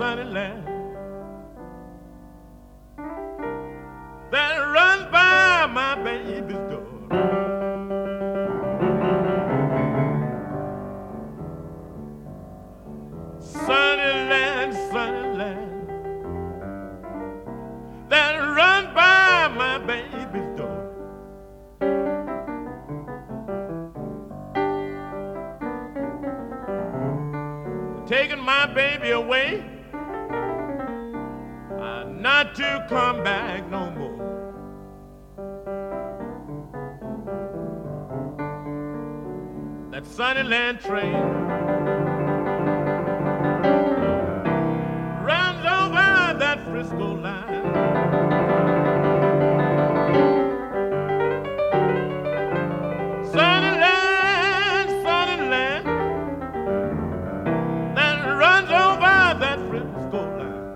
sunny land that runs by my baby's door. Sunny land that runs by my baby's door. Taking my baby away, not to come back no more. That Sunnyland train runs over that Frisco line. Sunnyland, Sunnyland that runs over that Frisco line.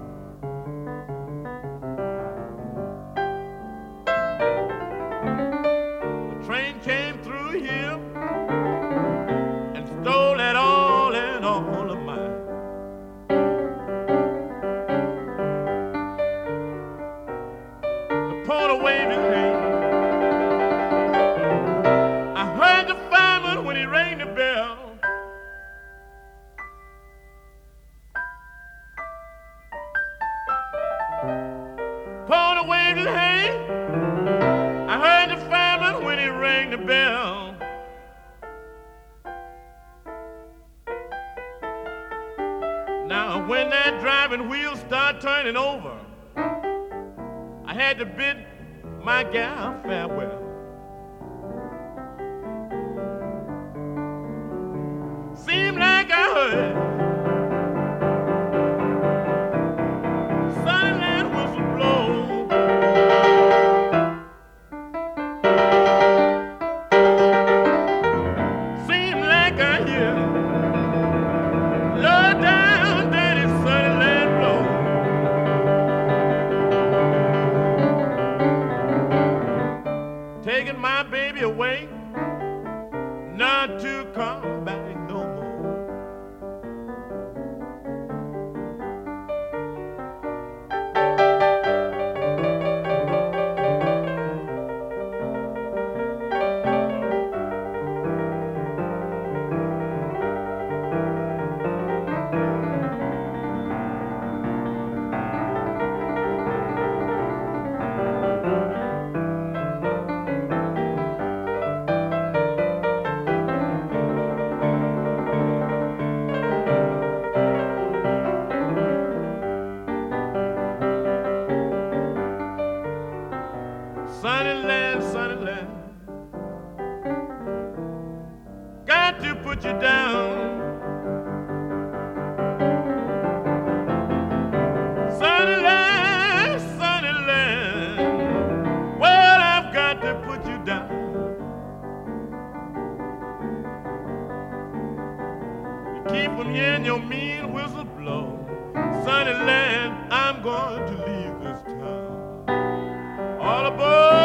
The train came through here and stole it all and all of mine. The porter waved his hand. I heard the fireman when he rang the bell. Porter waved his hand. I heard the fireman when he rang the bell. Now when that driving wheel started turning over, I had to bid my gal farewell. Seemed like I heard Sunnyland whistle blow. Seemed like I hear low down dirty Sunnyland blow. Taking my baby away, not to come back no more. Sunnyland, Sunnyland, got to put you down. Sunnyland, Sunnyland, well, I've got to put you down. You keep from hearing your mean whistle blow. Sunnyland, I'm going to leave this town. All aboard!